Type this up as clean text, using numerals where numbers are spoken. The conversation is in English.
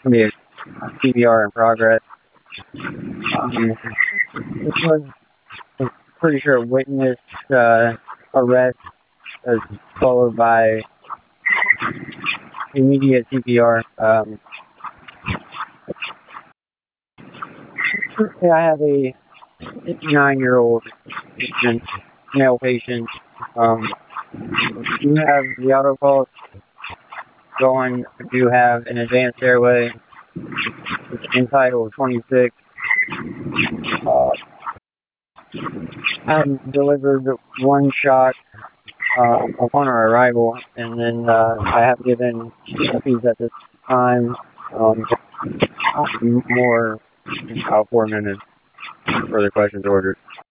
be a CPR in progress. This was pretty sure witness arrest as followed by immediate CPR. I have a 59-year-old patient, male patient. You have the auto pulse going. You have an advanced airway. It's entitled 26. I delivered one shot upon our arrival, and then I have given therapies at this time. More 4 minutes. Further questions ordered.